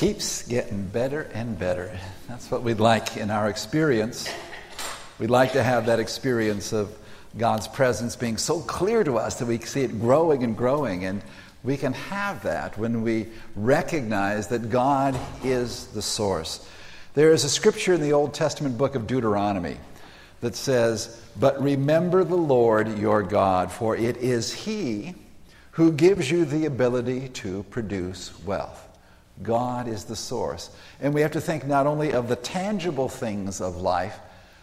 keeps getting better and better. That's what we'd like in our experience. We'd like to have that experience of God's presence being so clear to us that we see it growing and growing. And we can have that when we recognize that God is the source. There is a scripture in the Old Testament book of Deuteronomy that says, "But remember the Lord your God, for it is He who gives you the ability to produce wealth." God is the source. And we have to think not only of the tangible things of life,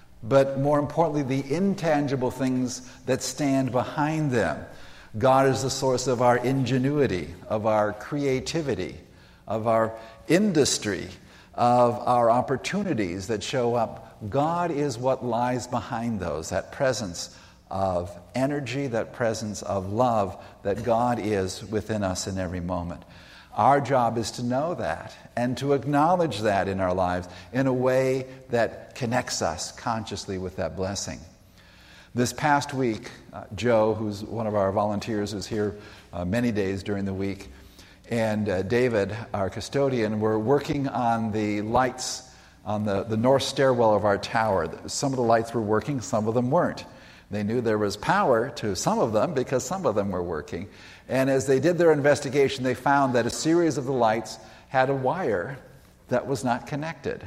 but more importantly, the intangible things that stand behind them. God is the source of our ingenuity, of our creativity, of our industry, of our opportunities that show up. God is what lies behind those, that presence of energy, that presence of love that God is within us in every moment. Our job is to know that and to acknowledge that in our lives in a way that connects us consciously with that blessing. This past week, Joe, who's one of our volunteers, who's here many days during the week, and David, our custodian, were working on the lights on the north stairwell of our tower. Some of the lights were working, some of them weren't. They knew there was power to some of them because some of them were working. And as they did their investigation, they found that a series of the lights had a wire that was not connected.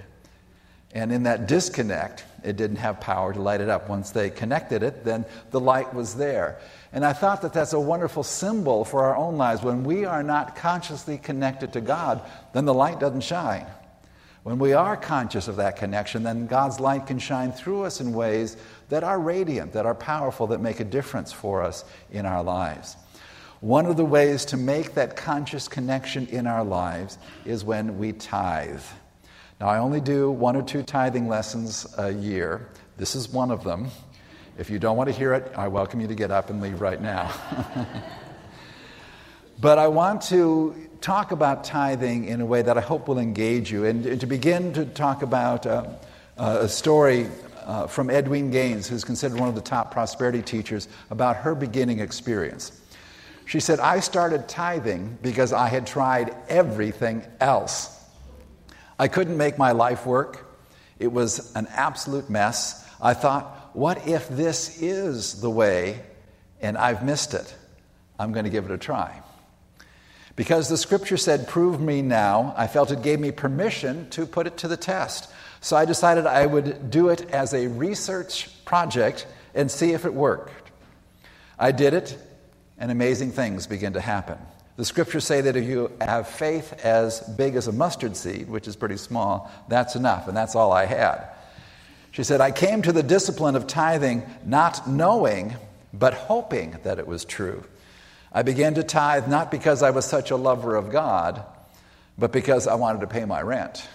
And in that disconnect, it didn't have power to light it up. Once they connected it, then the light was there. And I thought that that's a wonderful symbol for our own lives. When we are not consciously connected to God, then the light doesn't shine. When we are conscious of that connection, then God's light can shine through us in ways that are radiant, that are powerful, that make a difference for us in our lives. One of the ways to make that conscious connection in our lives is when we tithe. Now, I only do 1 or 2 tithing lessons a year. This is one of them. If you don't want to hear it, I welcome you to get up and leave right now. But I want to talk about tithing in a way that I hope will engage you. And to begin to talk about a story from Edwene Gaines, who's considered one of the top prosperity teachers, about her beginning experience. She said, "I started tithing because I had tried everything else. I couldn't make my life work. It was an absolute mess. I thought, what if this is the way and I've missed it? I'm going to give it a try. Because the scripture said, 'Prove me now,' I felt it gave me permission to put it to the test. So I decided I would do it as a research project and see if it worked. I did it, and amazing things began to happen. The scriptures say that if you have faith as big as a mustard seed, which is pretty small, that's enough, and that's all I had. She said, I came to the discipline of tithing not knowing, but hoping that it was true. I began to tithe not because I was such a lover of God, but because I wanted to pay my rent.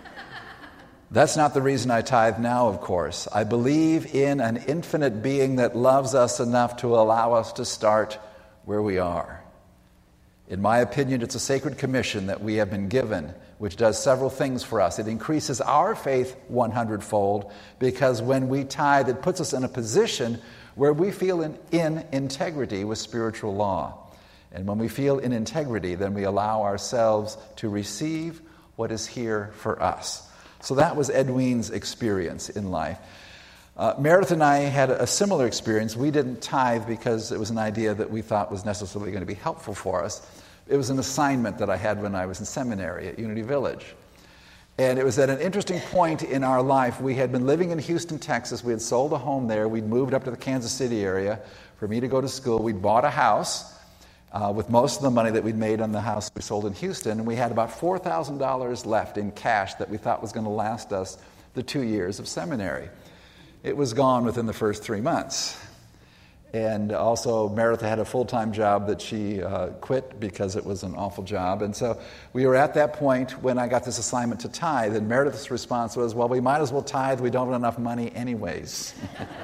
That's not the reason I tithe now, of course. I believe in an infinite being that loves us enough to allow us to start where we are. In my opinion, it's a sacred commission that we have been given, which does several things for us. It increases our faith 100-fold, because when we tithe, it puts us in a position where we feel in integrity with spiritual law. And when we feel in integrity, then we allow ourselves to receive what is here for us. So that was Edwene's experience in life. Meredith and I had a similar experience. We didn't tithe because it was an idea that we thought was necessarily going to be helpful for us. It was an assignment that I had when I was in seminary at Unity Village. And it was at an interesting point in our life. We had been living in Houston, Texas. We had sold a home there. We'd moved up to the Kansas City area for me to go to school. We'd bought a house with most of the money that we'd made on the house we sold in Houston. And we had about $4,000 left in cash that we thought was going to last us the 2 years of seminary. It was gone within the first 3 months. And also, Meredith had a full-time job that she quit because it was an awful job. And so we were at that point when I got this assignment to tithe, and Meredith's response was, well, we might as well tithe. We don't have enough money anyways.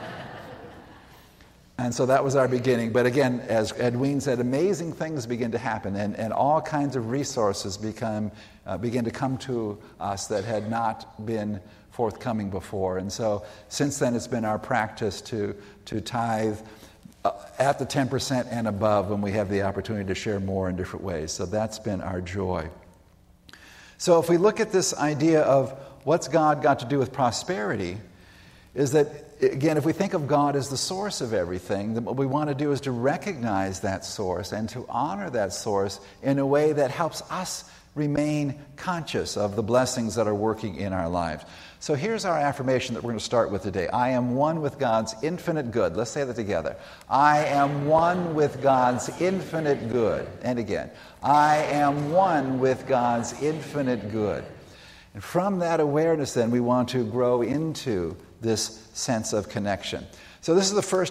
And so that was our beginning. But again, as Edwene said, amazing things begin to happen, and all kinds of resources begin to come to us that had not been forthcoming before. And so since then, it's been our practice to tithe at the 10% and above when we have the opportunity to share more in different ways. So that's been our joy. So if we look at this idea of what's God got to do with prosperity, is that, again, if we think of God as the source of everything, then what we want to do is to recognize that source and to honor that source in a way that helps us remain conscious of the blessings that are working in our lives. So here's our affirmation that we're going to start with today. I am one with God's infinite good. Let's say that together. I am one with God's infinite good. And again, I am one with God's infinite good. And from that awareness, then, we want to grow into this sense of connection. So this is the first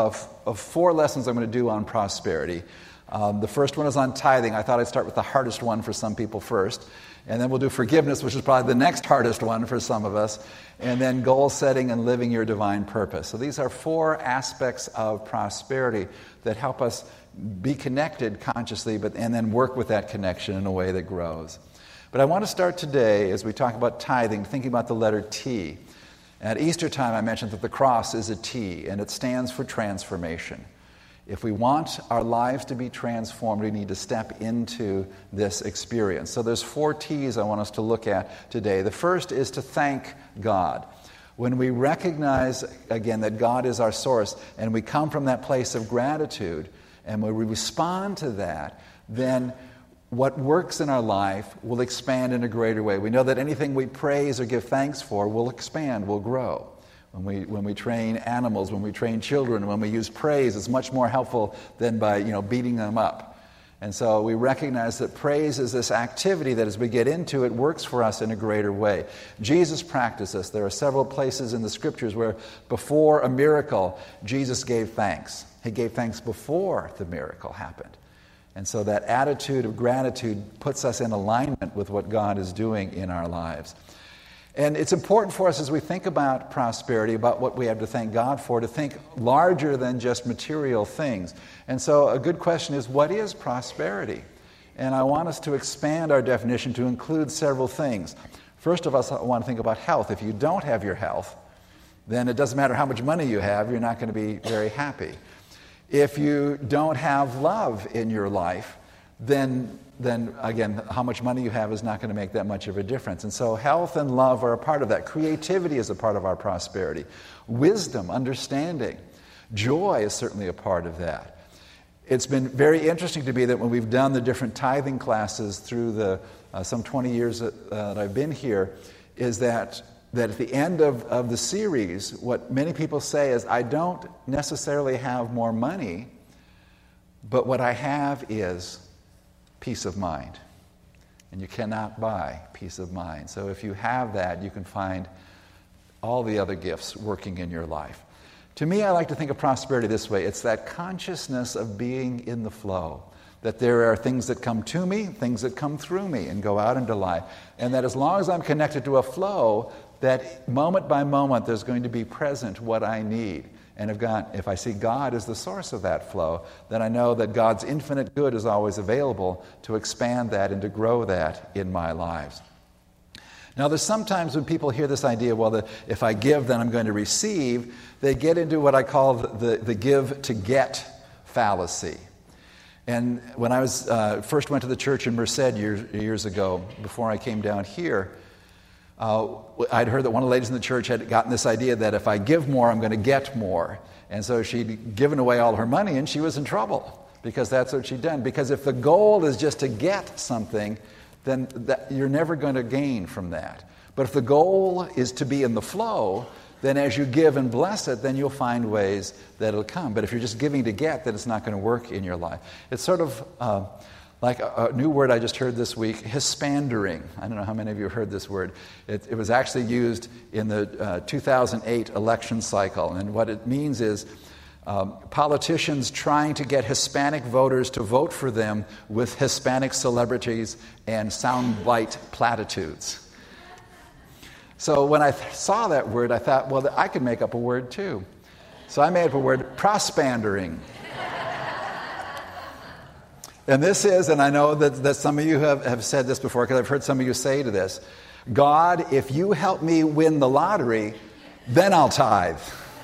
of 4 lessons I'm going to do on prosperity. The first one is on tithing. I thought I'd start with the hardest one for some people first. And then we'll do forgiveness, which is probably the next hardest one for some of us. And then goal setting and living your divine purpose. So these are 4 aspects of prosperity that help us be connected consciously, and then work with that connection in a way that grows. But I want to start today, as we talk about tithing, thinking about the letter T. At Easter time, I mentioned that the cross is a T, and it stands for transformation. If we want our lives to be transformed, we need to step into this experience. So there's 4 T's I want us to look at today. The first is to thank God. When we recognize, again, that God is our source, and we come from that place of gratitude, and when we respond to that, then what works in our life will expand in a greater way. We know that anything we praise or give thanks for will expand, will grow. When we train animals, when we train children, when we use praise, it's much more helpful than by beating them up. And so we recognize that praise is this activity that as we get into it works for us in a greater way. Jesus practiced this. There are several places in the Scriptures where before a miracle, Jesus gave thanks. He gave thanks before the miracle happened. And so that attitude of gratitude puts us in alignment with what God is doing in our lives. And it's important for us as we think about prosperity, about what we have to thank God for, to think larger than just material things. And so a good question is, what is prosperity? And I want us to expand our definition to include several things. First of all, I want to think about health. If you don't have your health, then it doesn't matter how much money you have, you're not going to be very happy. If you don't have love in your life, then again, how much money you have is not going to make that much of a difference. And so health and love are a part of that. Creativity is a part of our prosperity. Wisdom, understanding, joy is certainly a part of that. It's been very interesting to me that when we've done the different tithing classes through the some 20 years that I've been here, is that at the end of the series, what many people say is, I don't necessarily have more money, but what I have is peace of mind. And you cannot buy peace of mind. So if you have that, you can find all the other gifts working in your life. To me, I like to think of prosperity this way. It's that consciousness of being in the flow. That there are things that come to me, things that come through me and go out into life. And that as long as I'm connected to a flow, that moment by moment there's going to be present what I need. And if I see God as the source of that flow, then I know that God's infinite good is always available to expand that and to grow that in my lives. Now, there's sometimes when people hear this idea, well, if I give, then I'm going to receive, they get into what I call the give to get fallacy. And when I was first went to the church in Merced years ago, before I came down here, I'd heard that one of the ladies in the church had gotten this idea that if I give more, I'm going to get more. And so she'd given away all her money, and she was in trouble because that's what she'd done. Because if the goal is just to get something, then you're never going to gain from that. But if the goal is to be in the flow, then as you give and bless it, then you'll find ways that it'll come. But if you're just giving to get, then it's not going to work in your life. It's sort of like a new word I just heard this week, hispandering. I don't know how many of you have heard this word. It was actually used in the 2008 election cycle. And what it means is politicians trying to get Hispanic voters to vote for them with Hispanic celebrities and soundbite platitudes. So when I saw that word, I thought, well, I could make up a word too. So I made up a word, prospandering. And this is, and I know that some of you have said this before because I've heard some of you say to this, God, if you help me win the lottery, then I'll tithe.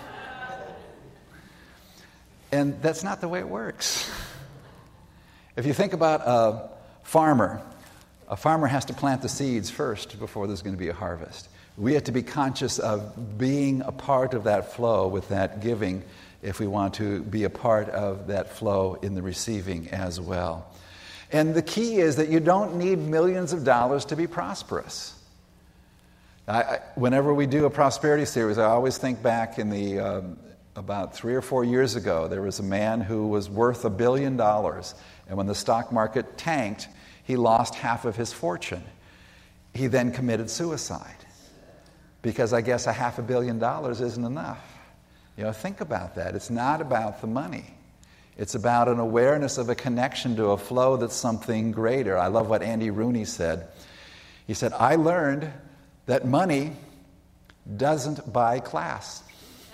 And that's not the way it works. If you think about a farmer, A farmer has to plant the seeds first before there's going to be a harvest. We have to be conscious of being a part of that flow with that giving if we want to be a part of that flow in the receiving as well. And the key is that you don't need millions of dollars to be prosperous. Whenever we do a prosperity series, I always think back in the about 3 or 4 years ago, there was a man who was worth $1 billion. And when the stock market tanked, he lost half of his fortune. He then committed suicide because I guess $500 million isn't enough. Think about that. It's not about the money. It's about an awareness of a connection to a flow that's something greater. I love what Andy Rooney said. He said, I learned that money doesn't buy class.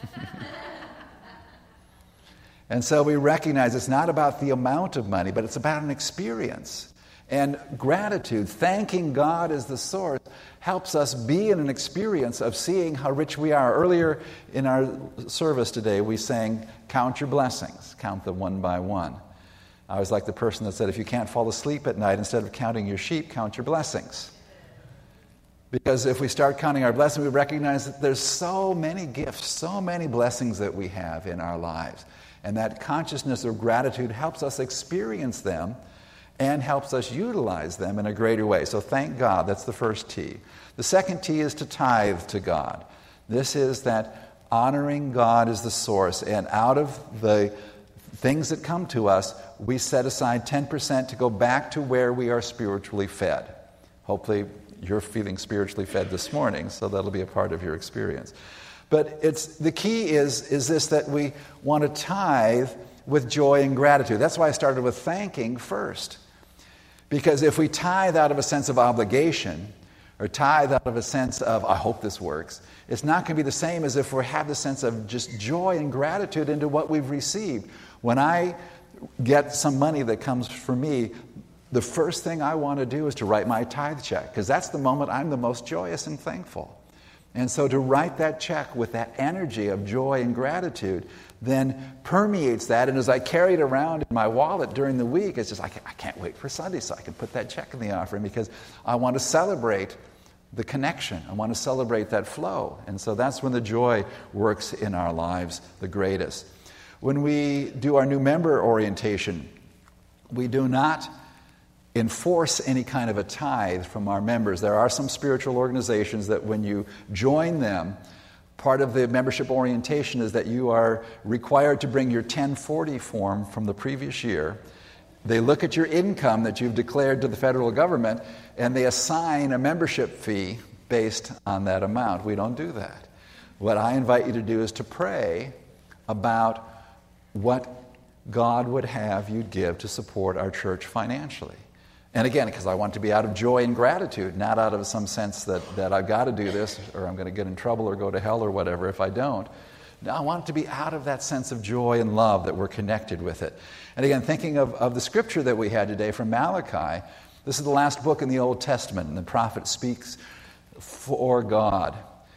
And so we recognize it's not about the amount of money, but it's about an experience. And gratitude, thanking God as the source, helps us be in an experience of seeing how rich we are. Earlier in our service today, we sang, count your blessings, count them one by one. I was like the person that said, if you can't fall asleep at night, instead of counting your sheep, count your blessings. Because if we start counting our blessings, we recognize that there's so many gifts, so many blessings that we have in our lives. And that consciousness of gratitude helps us experience them and helps us utilize them in a greater way. So thank God, that's the first T. The second T is to tithe to God. This is that honoring God as the source, and out of the things that come to us, we set aside 10% to go back to where we are spiritually fed. Hopefully you're feeling spiritually fed this morning, so that'll be a part of your experience. But the key is this, that we want to tithe with joy and gratitude. That's why I started with thanking first. Because if we tithe out of a sense of obligation, or tithe out of a sense of, I hope this works, it's not going to be the same as if we have the sense of just joy and gratitude into what we've received. When I get some money that comes from me, the first thing I want to do is to write my tithe check, because that's the moment I'm the most joyous and thankful. And so to write that check with that energy of joy and gratitude then permeates that. And as I carry it around in my wallet during the week, it's just, I can't wait for Sunday so I can put that check in the offering, because I want to celebrate the connection. I want to celebrate that flow. And so that's when the joy works in our lives the greatest. When we do our new member orientation, we do not enforce any kind of a tithe from our members. There are some spiritual organizations that when you join them, part of the membership orientation is that you are required to bring your 1040 form from the previous year. They look at your income that you've declared to the federal government, and they assign a membership fee based on that amount. We don't do that. What I invite you to do is to pray about what God would have you give to support our church financially. And again, because I want to be out of joy and gratitude, not out of some sense that I've got to do this, or I'm going to get in trouble or go to hell or whatever if I don't. No, I want it to be out of that sense of joy and love that we're connected with it. And again, thinking of the scripture that we had today from Malachi, this is the last book in the Old Testament, and the prophet speaks for God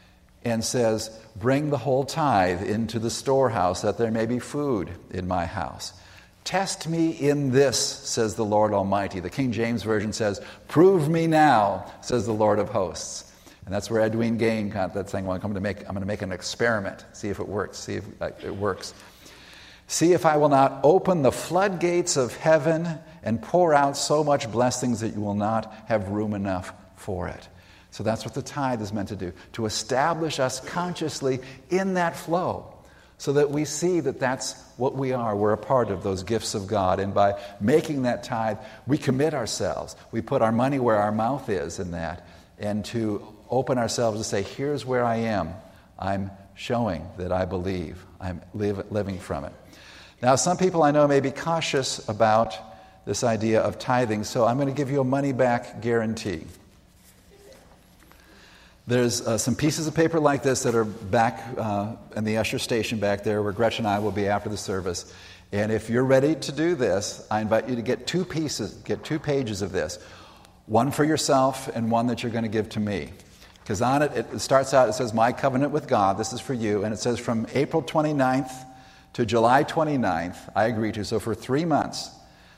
and says, bring the whole tithe into the storehouse that there may be food in my house. Test me in this, says the Lord Almighty. The King James Version says, prove me now, says the Lord of hosts. And that's where Edwin Gain got that saying, well, I'm going to make an experiment, see if it works, see if it works. See if I will not open the floodgates of heaven and pour out so much blessings that you will not have room enough for it. So that's what the tithe is meant to do, to establish us consciously in that flow, so that we see that that's what we are. We're a part of those gifts of God. And by making that tithe, we commit ourselves. We put our money where our mouth is in that. And to open ourselves to say, here's where I am. I'm showing that I believe. I'm living from it. Now, some people I know may be cautious about this idea of tithing, so I'm going to give you a money-back guarantee. There's some pieces of paper like this that are back in the usher station back there where Gretchen and I will be after the service. And if you're ready to do this, I invite you to get 2 pages of this. One for yourself and one that you're going to give to me. Because on it, it starts out, it says, My Covenant with God. This is for you. And it says from April 29th to July 29th, I agree to. So for 3 months,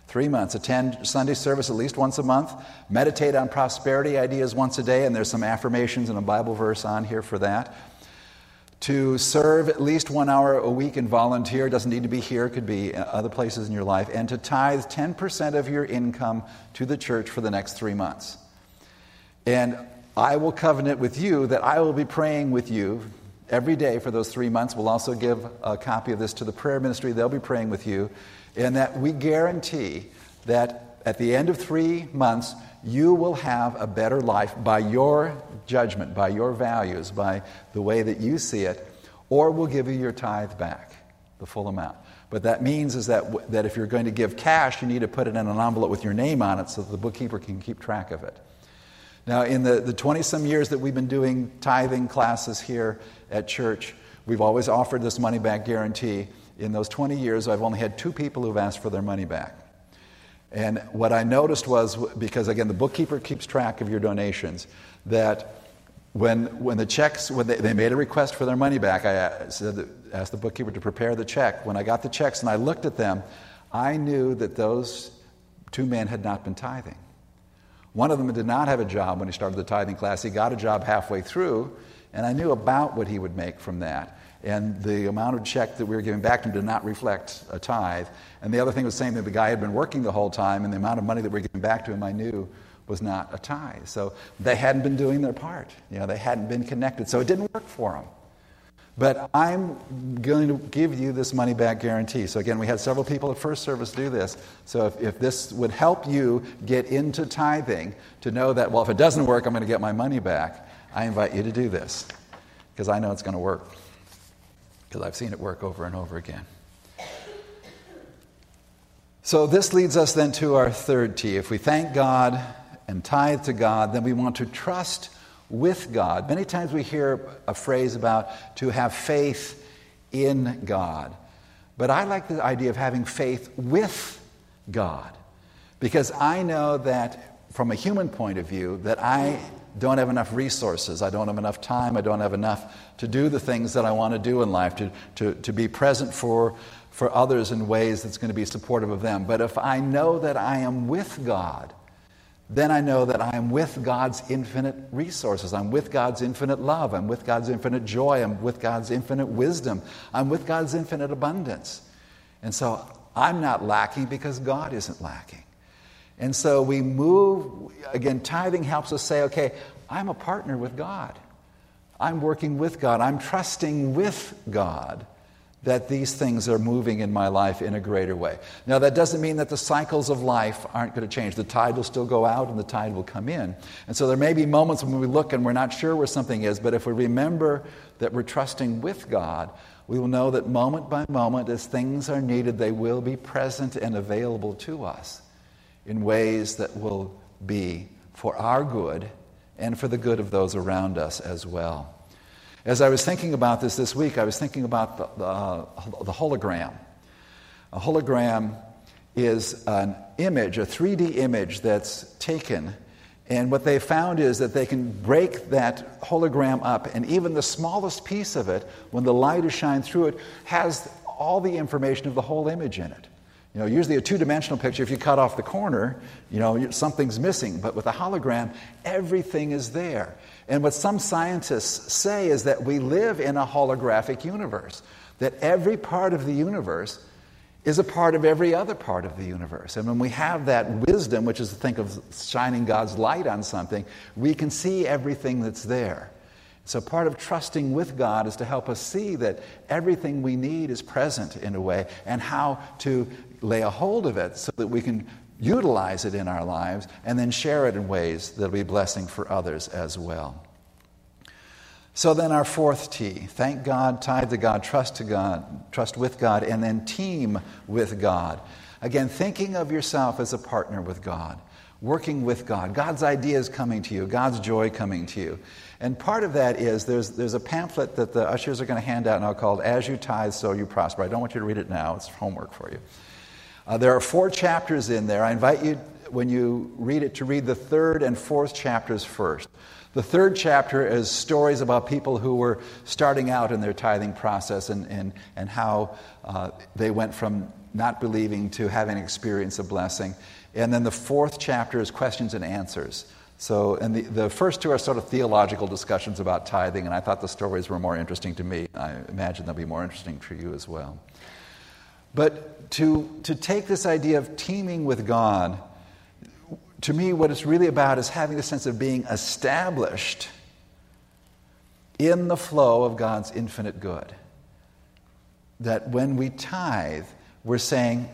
3 months. Attend Sunday service at least once a month. Meditate on prosperity ideas once a day, and there's some affirmations and a Bible verse on here for that. To serve at least 1 hour a week and volunteer. It doesn't need to be here. It could be other places in your life. And to tithe 10% of your income to the church for the next 3 months. And I will covenant with you that I will be praying with you every day for those 3 months. We'll also give a copy of this to the prayer ministry. They'll be praying with you. And that we guarantee that at the end of 3 months, you will have a better life by your judgment, by your values, by the way that you see it, or we'll give you your tithe back, the full amount. But that means is that if you're going to give cash, you need to put it in an envelope with your name on it so that the bookkeeper can keep track of it. Now, in the 20-some years that we've been doing tithing classes here at church, we've always offered this money-back guarantee. In those 20 years, I've only had 2 people who've asked for their money back. And what I noticed was, because again, the bookkeeper keeps track of your donations, that when they made a request for their money back, I asked the bookkeeper to prepare the check. When I got the checks and I looked at them, I knew that those 2 men had not been tithing. One of them did not have a job when he started the tithing class. He got a job halfway through, and I knew about what he would make from that. And the amount of check that we were giving back to him did not reflect a tithe. And the other thing was saying that the guy had been working the whole time, and the amount of money that we were giving back to him I knew was not a tithe. So they hadn't been doing their part. They hadn't been connected. So it didn't work for them. But I'm going to give you this money back guarantee. So again, we had several people at first service do this. So if this would help you get into tithing, to know that, well, if it doesn't work, I'm going to get my money back, I invite you to do this. Because I know it's going to work. Because I've seen it work over and over again. So this leads us then to our third T. If we thank God and tithe to God, then we want to trust with God. Many times we hear a phrase about to have faith in God. But I like the idea of having faith with God. Because I know that from a human point of view, that I don't have enough resources. I don't have enough time. I don't have enough to do the things that I want to do in life, to be present for others in ways that's going to be supportive of them. But if I know that I am with God, then I know that I am with God's infinite resources. I'm with God's infinite love. I'm with God's infinite joy. I'm with God's infinite wisdom. I'm with God's infinite abundance. And so I'm not lacking because God isn't lacking. And so we move, again, tithing helps us say, okay, I'm a partner with God. I'm working with God. I'm trusting with God that these things are moving in my life in a greater way. Now, that doesn't mean that the cycles of life aren't going to change. The tide will still go out and the tide will come in. And so there may be moments when we look and we're not sure where something is, but if we remember that we're trusting with God, we will know that moment by moment, as things are needed, they will be present and available to us in ways that will be for our good and for the good of those around us as well. As I was thinking about this week, I was thinking about the hologram. A hologram is an image, a 3D image that's taken. And what they found is that they can break that hologram up, and even the smallest piece of it, when the light is shined through it, has all the information of the whole image in it. Usually a two-dimensional picture, if you cut off the corner, something's missing. But with a hologram, everything is there. And what some scientists say is that we live in a holographic universe, that every part of the universe is a part of every other part of the universe. And when we have that wisdom, which is to think of shining God's light on something, we can see everything that's there. So part of trusting with God is to help us see that everything we need is present in a way, and how to lay a hold of it so that we can utilize it in our lives and then share it in ways that will be a blessing for others as well. So then our fourth T, thank God, tithe to God, trust with God, and then team with God. Again, thinking of yourself as a partner with God, working with God, God's ideas coming to you, God's joy coming to you. And part of that is there's a pamphlet that the ushers are going to hand out now called As You Tithe, So You Prosper. I don't want you to read it now. It's homework for you. There are 4 chapters in there. I invite you, when you read it, to read the 3rd and 4th chapters first. The 3rd chapter is stories about people who were starting out in their tithing process and how they went from not believing to having experience of blessing. And then the fourth chapter is questions and answers. So, and the first two are sort of theological discussions about tithing, and I thought the stories were more interesting to me. I imagine they'll be more interesting for you as well. But to take this idea of teaming with God, to me what it's really about is having the sense of being established in the flow of God's infinite good. That when we tithe, we're saying,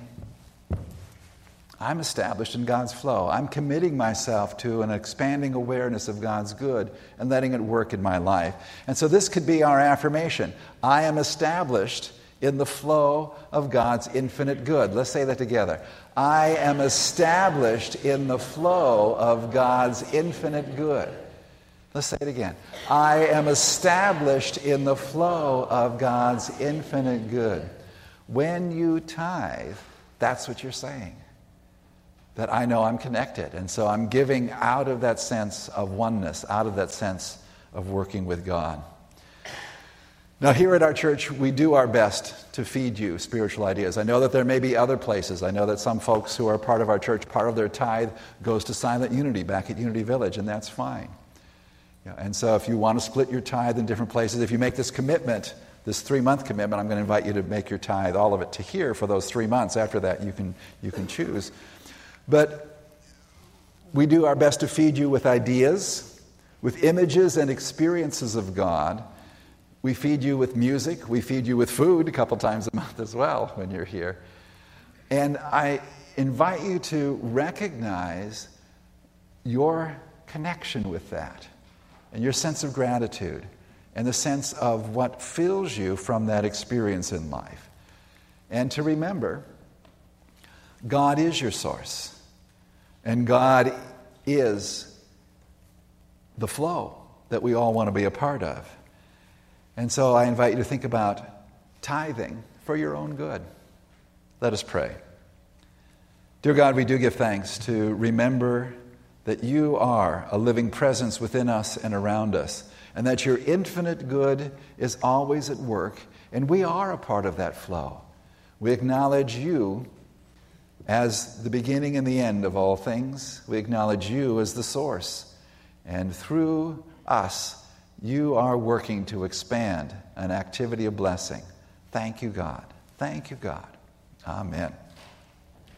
I'm established in God's flow. I'm committing myself to an expanding awareness of God's good and letting it work in my life. And so this could be our affirmation. I am established in the flow of God's infinite good. Let's say that together. I am established in the flow of God's infinite good. Let's say it again. I am established in the flow of God's infinite good. When you tithe, that's what you're saying. That I know I'm connected, and so I'm giving out of that sense of oneness, out of that sense of working with God. Now, here at our church, we do our best to feed you spiritual ideas. I know that there may be other places. I know that some folks who are part of our church, part of their tithe goes to Silent Unity back at Unity Village, and that's fine. And so if you want to split your tithe in different places, if you make this commitment, this 3-month commitment, I'm going to invite you to make your tithe, all of it, to here for those 3 months. After that, you can choose. But we do our best to feed you with ideas, with images and experiences of God. We feed you with music. We feed you with food a couple times a month as well when you're here. And I invite you to recognize your connection with that and your sense of gratitude and the sense of what fills you from that experience in life. And to remember, God is your source. And God is the flow that we all want to be a part of. And so I invite you to think about tithing for your own good. Let us pray. Dear God, we do give thanks to remember that you are a living presence within us and around us, and that your infinite good is always at work, and we are a part of that flow. We acknowledge you as the beginning and the end of all things. We acknowledge you as the source. And through us, you are working to expand an activity of blessing. Thank you, God. Thank you, God. Amen.